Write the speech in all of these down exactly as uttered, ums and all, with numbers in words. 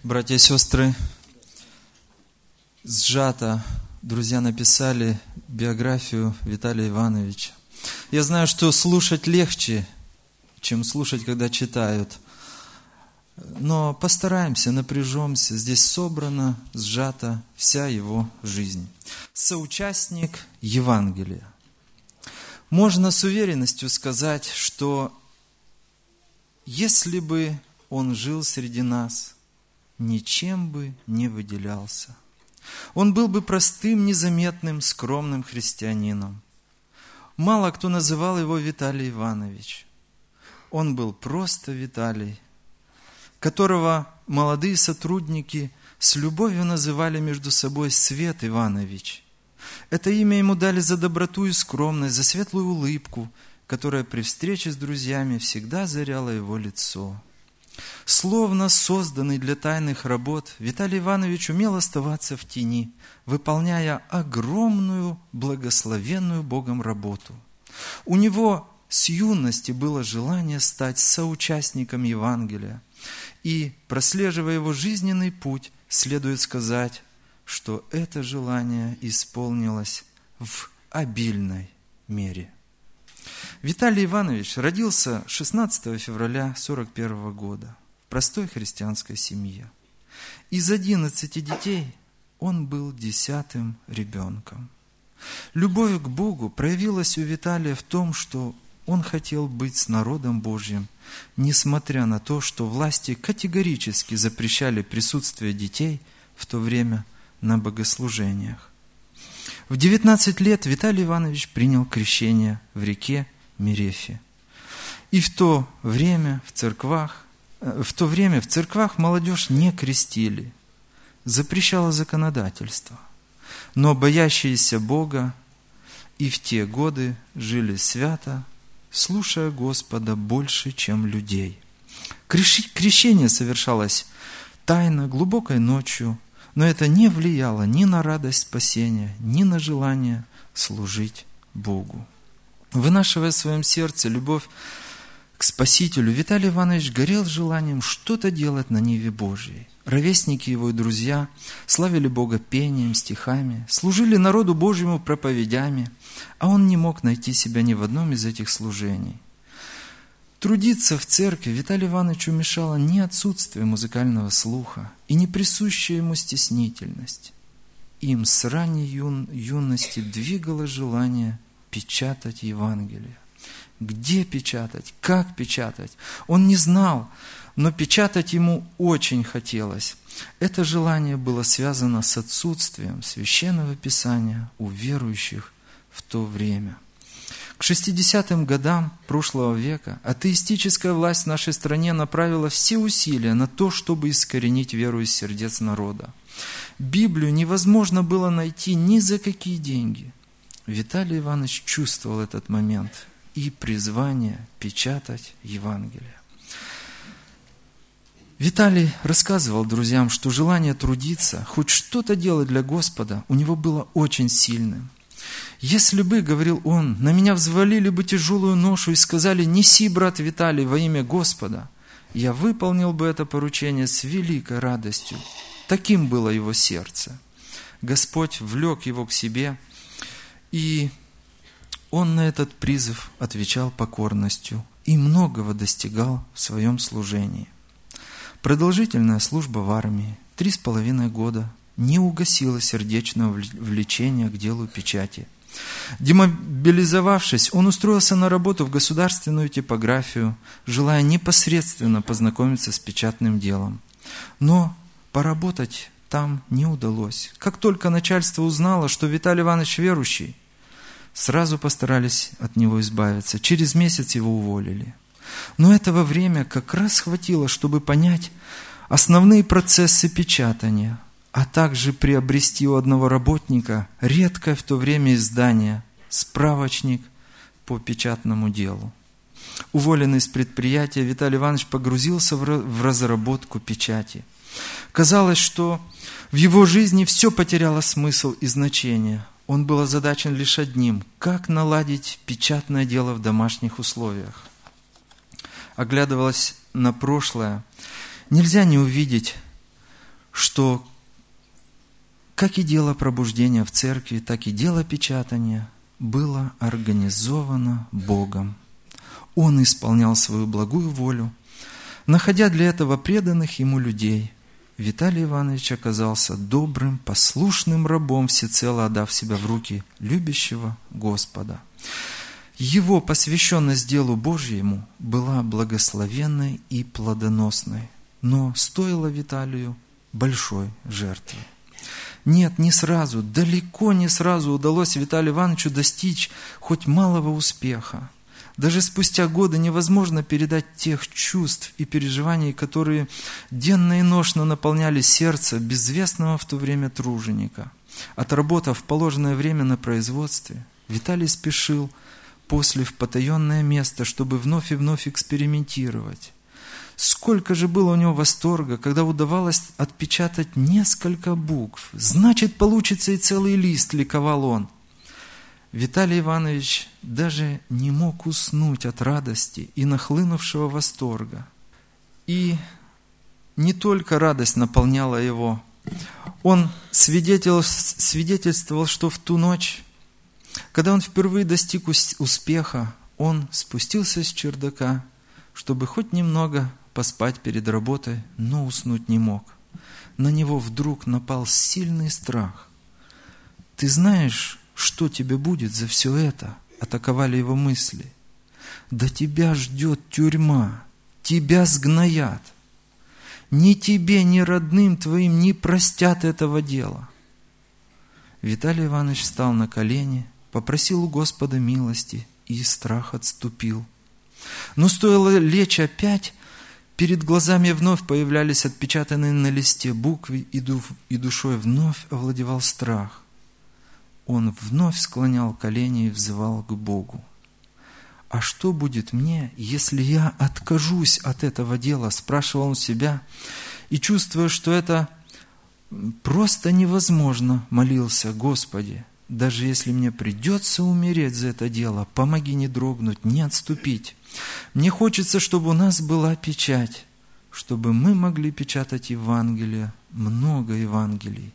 Братья и сестры, сжато друзья написали биографию Виталия Ивановича. Я знаю, что слушать легче, чем слушать, когда читают. Но постараемся, напряжемся. Здесь собрана, сжата вся его жизнь. Соучастник Евангелия. Можно с уверенностью сказать, что если бы он жил среди нас, ничем бы не выделялся. Он был бы простым, незаметным, скромным христианином. Мало кто называл его Виталий Иванович. Он был просто Виталий, которого молодые сотрудники с любовью называли между собой Свет Иванович. Это имя ему дали за доброту и скромность, за светлую улыбку, которая при встрече с друзьями всегда озаряла его лицо. Словно созданный для тайных работ, Виталий Иванович умел оставаться в тени, выполняя огромную, благословенную Богом работу. У него с юности было желание стать соучастником Евангелия. И, прослеживая его жизненный путь, следует сказать, что это желание исполнилось в обильной мере. Виталий Иванович родился шестнадцатого февраля сорок первого года в простой христианской семье. Из одиннадцати детей он был десятым ребенком. Любовь к Богу проявилась у Виталия в том, что он хотел быть с народом Божьим, несмотря на то, что власти категорически запрещали присутствие детей в то время на богослужениях. В девятнадцать лет Виталий Иванович принял крещение в реке Мерефе. И в то время в церквах, в то время в церквах молодежь не крестили, запрещало законодательство. Но боящиеся Бога и в те годы жили свято, слушая Господа больше, чем людей. Крещение совершалось тайно, глубокой ночью, но это не влияло ни на радость спасения, ни на желание служить Богу. Вынашивая в своем сердце любовь к Спасителю, Виталий Иванович горел желанием что-то делать на ниве Божьей. Ровесники его и друзья славили Бога пением, стихами, служили народу Божьему проповедями, а он не мог найти себя ни в одном из этих служений. Трудиться в церкви Виталию Ивановичу мешало не отсутствие музыкального слуха и не присущая ему стеснительность. Им с ранней юн, юности двигало желание печатать Евангелие. Где печатать? Как печатать? Он не знал, но печатать ему очень хотелось. Это желание было связано с отсутствием священного писания у верующих в то время. К шестидесятым годам прошлого века атеистическая власть в нашей стране направила все усилия на то, чтобы искоренить веру из сердец народа. Библию невозможно было найти ни за какие деньги. Виталий Иванович чувствовал этот момент и призвание печатать Евангелие. Виталий рассказывал друзьям, что желание трудиться, хоть что-то делать для Господа, у него было очень сильным. «Если бы, — говорил он, — на меня взвалили бы тяжелую ношу и сказали: неси, брат Виталий, во имя Господа, я выполнил бы это поручение с великой радостью». Таким было его сердце. Господь влек его к себе, и он на этот призыв отвечал покорностью и многого достигал в своем служении. Продолжительная служба в армии, три с половиной года, не угасила сердечного влечения к делу печати. Демобилизовавшись, он устроился на работу в государственную типографию, желая непосредственно познакомиться с печатным делом. Но поработать там не удалось. Как только начальство узнало, что Виталий Иванович верующий, сразу постарались от него избавиться. Через месяц его уволили. Но этого время как раз хватило, чтобы понять основные процессы печатания, а также приобрести у одного работника редкое в то время издание «Справочник по печатному делу». Уволенный с предприятия, Виталий Иванович погрузился в разработку печати. Казалось, что в его жизни все потеряло смысл и значение. Он был озадачен лишь одним – как наладить печатное дело в домашних условиях. Оглядываясь на прошлое, нельзя не увидеть что как и дело пробуждения в церкви, так и дело печатания было организовано Богом. Он исполнял свою благую волю, находя для этого преданных Ему людей. Виталий Иванович оказался добрым, послушным рабом, всецело отдав себя в руки любящего Господа. Его посвященность делу Божьему была благословенной и плодоносной, но стоила Виталию большой жертвы. Нет, не сразу, далеко не сразу удалось Виталию Ивановичу достичь хоть малого успеха. Даже спустя годы невозможно передать тех чувств и переживаний, которые денно и ношно наполняли сердце безвестного в то время труженика. Отработав положенное время на производстве, Виталий спешил после в потаенное место, чтобы вновь и вновь экспериментировать. Сколько же было у него восторга, когда удавалось отпечатать несколько букв. Значит, получится и целый лист, ликовал он. Виталий Иванович даже не мог уснуть от радости и нахлынувшего восторга. И не только радость наполняла его. Он свидетельствовал, что в ту ночь, когда он впервые достиг успеха, он спустился с чердака, чтобы хоть немного поспать перед работой, но уснуть не мог. На него вдруг напал сильный страх. «Ты знаешь, что тебе будет за все это?» — атаковали его мысли. «Да тебя ждет тюрьма, тебя сгноят. Ни тебе, ни родным твоим не простят этого дела». Виталий Иванович встал на колени, попросил у Господа милости, и страх отступил. Но стоило лечь опять, перед глазами вновь появлялись отпечатанные на листе буквы, и душой вновь овладевал страх. Он вновь склонял колени и взывал к Богу. «А что будет мне, если я откажусь от этого дела?» – спрашивал он себя, и, чувствуя, что это просто невозможно, молился: «Господи, даже если мне придется умереть за это дело, помоги не дрогнуть, не отступить. Мне хочется, чтобы у нас была печать, чтобы мы могли печатать Евангелие, много Евангелий».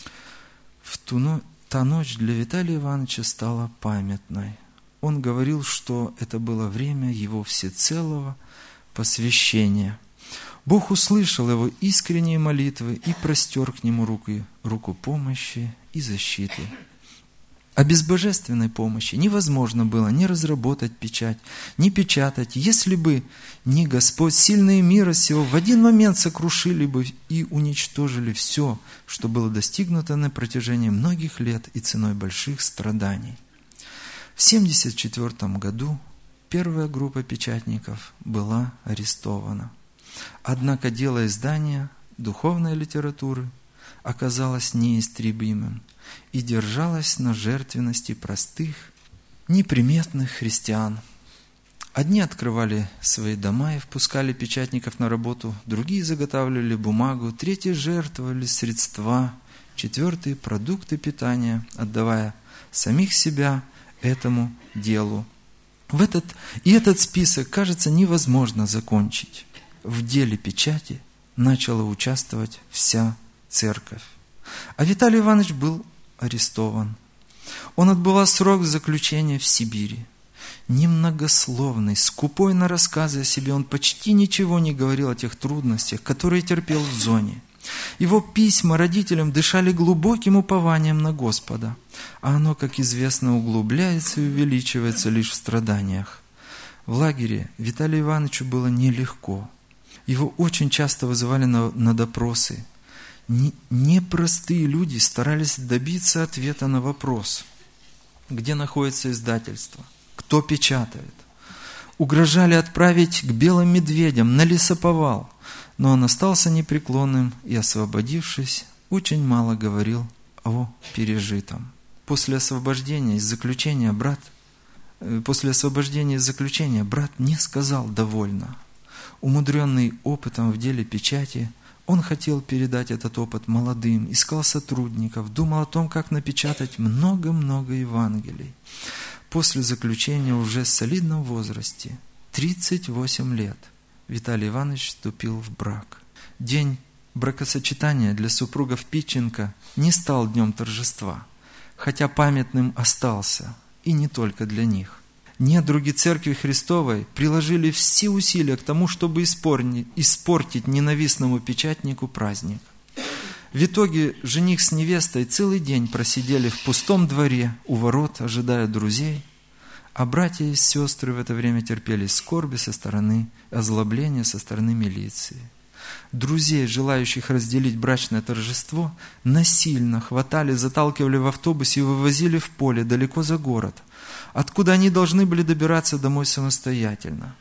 В ту ночь Та ночь для Виталия Ивановича стала памятной. Он говорил, что это было время его всецелого посвящения. Бог услышал его искренние молитвы и простер к нему руку, руку помощи и защиты. А без божественной помощи невозможно было ни разработать печать, ни печатать, если бы не Господь. Сильные мира сего в один момент сокрушили бы и уничтожили все, что было достигнуто на протяжении многих лет и ценой больших страданий. В семьдесят четвёртом году первая группа печатников была арестована. Однако дело издания духовной литературы оказалось неистребимым и держалось на жертвенности простых, неприметных христиан. Одни открывали свои дома и впускали печатников на работу, другие заготавливали бумагу, третьи жертвовали средства, четвертые – продукты питания, отдавая самих себя этому делу. В этот, и этот список, кажется, невозможно закончить. В деле печати начала участвовать вся церковь. А Виталий Иванович был арестован. Он отбывал срок заключения в Сибири. Немногословный, скупой на рассказы о себе, он почти ничего не говорил о тех трудностях, которые терпел в зоне. Его письма родителям дышали глубоким упованием на Господа, а оно, как известно, углубляется и увеличивается лишь в страданиях. В лагере Виталию Ивановичу было нелегко. Его очень часто вызывали на, на допросы. Непростые люди старались добиться ответа на вопрос, где находится издательство, кто печатает. Угрожали отправить к белым медведям на лесоповал, но он остался непреклонным и, освободившись, очень мало говорил о пережитом. После освобождения из заключения брат, после освобождения из заключения брат не сказал «довольно». Умудренный опытом в деле печати, он хотел передать этот опыт молодым, искал сотрудников, думал о том, как напечатать много-много Евангелий. После заключения уже в солидном возрасте, тридцать восемь лет, Виталий Иванович вступил в брак. День бракосочетания для супругов Питченко не стал днем торжества, хотя памятным остался, и не только для них. Недруги Церкви Христовой приложили все усилия к тому, чтобы испортить ненавистному печатнику праздник. В итоге жених с невестой целый день просидели в пустом дворе у ворот, ожидая друзей, а братья и сестры в это время терпели скорби со стороны, озлобления со стороны милиции. Друзей, желающих разделить брачное торжество, насильно хватали, заталкивали в автобусе и вывозили в поле далеко за город, откуда они должны были добираться домой самостоятельно.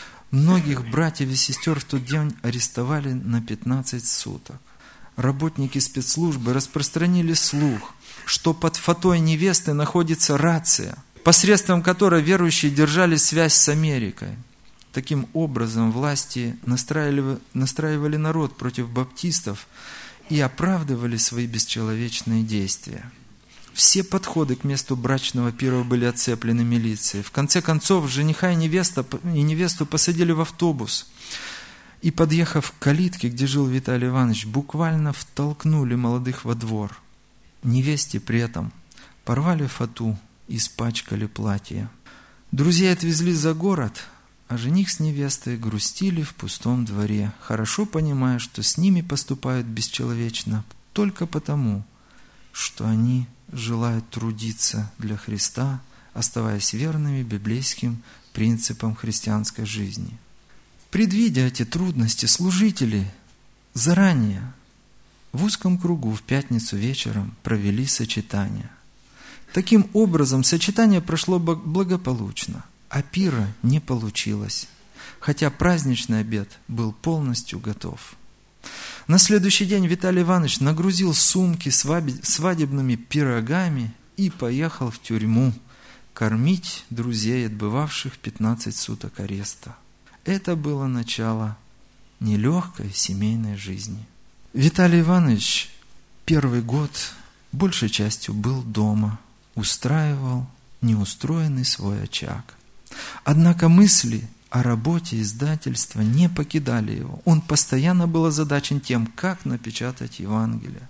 Многих братьев и сестер в тот день арестовали на пятнадцать суток. Работники спецслужбы распространили слух, что под фатой невесты находится рация, посредством которой верующие держали связь с Америкой. Таким образом, власти настраивали, настраивали народ против баптистов и оправдывали свои бесчеловечные действия. Все подходы к месту брачного пира были оцеплены милицией. В конце концов, жениха и, невеста, и невесту посадили в автобус. И, подъехав к калитке, где жил Виталий Иванович, буквально втолкнули молодых во двор. Невесте при этом порвали фату и испачкали платье. Друзья отвезли за город, а жених с невестой грустили в пустом дворе, хорошо понимая, что с ними поступают бесчеловечно только потому, что они желают трудиться для Христа, оставаясь верными библейским принципам христианской жизни. Предвидя эти трудности, служители заранее в узком кругу в пятницу вечером провели сочетание. Таким образом, сочетание прошло благополучно, а пира не получилось, хотя праздничный обед был полностью готов. На следующий день Виталий Иванович нагрузил сумки свадебными пирогами и поехал в тюрьму кормить друзей, отбывавших пятнадцать суток ареста. Это было начало нелегкой семейной жизни. Виталий Иванович первый год большей частью был дома, устраивал неустроенный свой очаг. Однако мысли о работе издательства не покидали его. Он постоянно был озадачен тем, как напечатать Евангелие,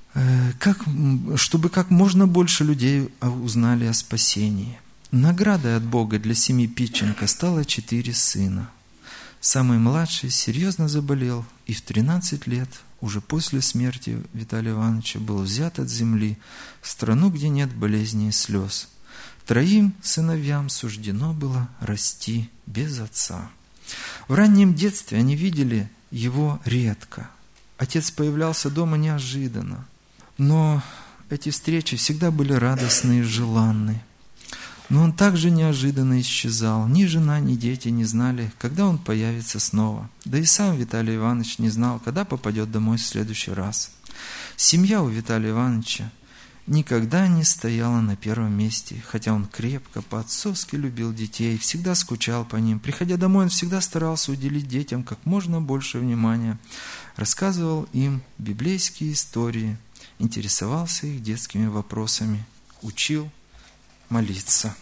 как, чтобы как можно больше людей узнали о спасении. Наградой от Бога для семьи Питченко стало четыре сына. Самый младший серьезно заболел и в тринадцать лет, уже после смерти Виталия Ивановича, был взят от земли в страну, где нет болезней и слез. Троим сыновьям суждено было расти без отца. В раннем детстве они видели его редко. Отец появлялся дома неожиданно, но эти встречи всегда были радостны и желанны. Но он также неожиданно исчезал. Ни жена, ни дети не знали, когда он появится снова. Да и сам Виталий Иванович не знал, когда попадет домой в следующий раз. Семья у Виталия Ивановича никогда не стояла на первом месте, хотя он крепко, по-отцовски любил детей, всегда скучал по ним. Приходя домой, он всегда старался уделить детям как можно больше внимания, рассказывал им библейские истории, интересовался их детскими вопросами, учил молиться.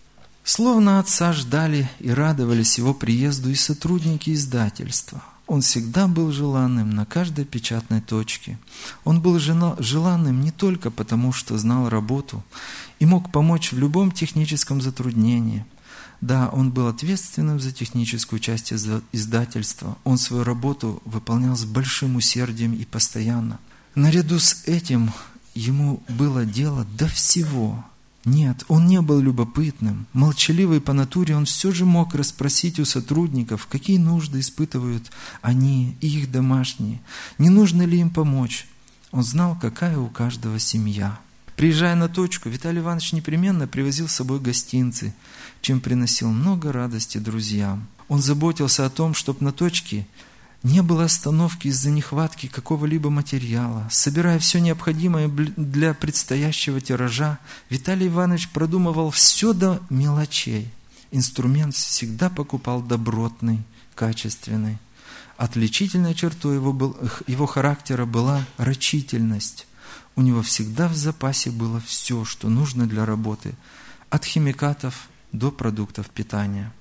Словно отца ждали и радовались его приезду и сотрудники издательства. Он всегда был желанным на каждой печатной точке. Он был желанным не только потому, что знал работу и мог помочь в любом техническом затруднении. Да, он был ответственным за техническую часть издательства. Он свою работу выполнял с большим усердием и постоянно. Наряду с этим ему было дело до всего. Нет, он не был любопытным. Молчаливый по натуре, он все же мог расспросить у сотрудников, какие нужды испытывают они и их домашние, не нужно ли им помочь. Он знал, какая у каждого семья. Приезжая на точку, Виталий Иванович непременно привозил с собой гостинцы, чем приносил много радости друзьям. Он заботился о том, чтобы на точке не было остановки из-за нехватки какого-либо материала. Собирая все необходимое для предстоящего тиража, Виталий Иванович продумывал все до мелочей. Инструмент всегда покупал добротный, качественный. Отличительной чертой его, был, его характера была рачительность. У него всегда в запасе было все, что нужно для работы, от химикатов до продуктов питания.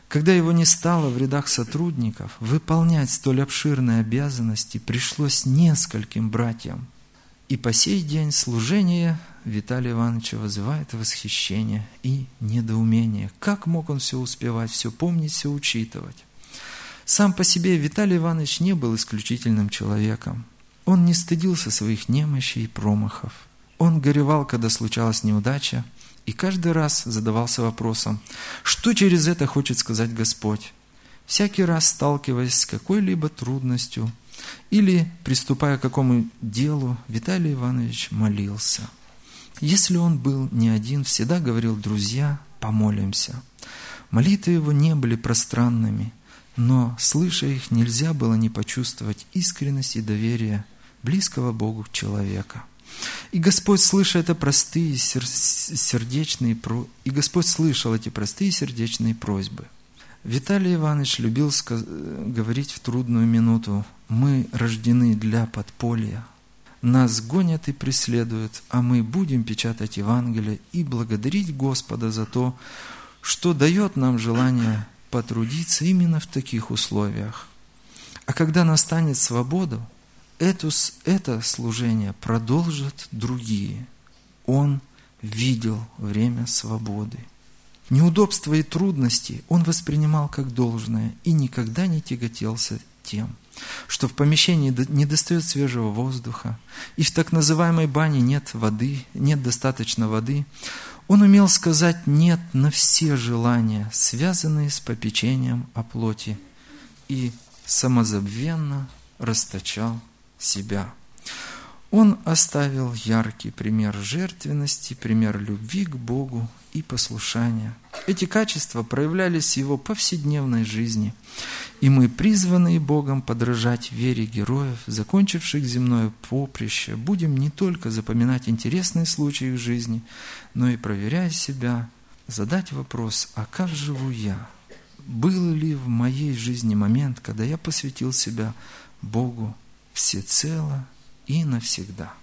Когда его не стало в рядах сотрудников, выполнять столь обширные обязанности пришлось нескольким братьям. И по сей день служение Виталия Ивановича вызывает восхищение и недоумение. Как мог он все успевать, все помнить, все учитывать? Сам по себе Виталий Иванович не был исключительным человеком. Он не стыдился своих немощей и промахов. Он горевал, когда случалась неудача, и каждый раз задавался вопросом, что через это хочет сказать Господь. Всякий раз сталкиваясь с какой-либо трудностью или приступая к какому делу, Виталий Иванович молился. Если он был не один, всегда говорил: друзья, помолимся. Молитвы его не были пространными, но, слыша их, нельзя было не почувствовать искренность и доверие близкого Богу человека. И Господь, слыша это простые сердечные, и Господь слышал эти простые сердечные просьбы. Виталий Иванович любил говорить в трудную минуту: мы рождены для подполья. Нас гонят и преследуют, а мы будем печатать Евангелие и благодарить Господа за то, что дает нам желание потрудиться именно в таких условиях. А когда настанет свобода, эту, это служение продолжат другие. Он видел время свободы. Неудобства и трудности он воспринимал как должное и никогда не тяготился тем, что в помещении недостает свежего воздуха, и в так называемой бане нет воды, нет достаточно воды. Он умел сказать «нет» на все желания, связанные с попечением о плоти, и самозабвенно расточал себя. Он оставил яркий пример жертвенности, пример любви к Богу и послушания. Эти качества проявлялись в его повседневной жизни, и мы, призванные Богом подражать вере героев, закончивших земное поприще, будем не только запоминать интересные случаи в жизни, но и, проверяя себя, задать вопрос: а как живу я? Был ли в моей жизни момент, когда я посвятил себя Богу всецело и навсегда?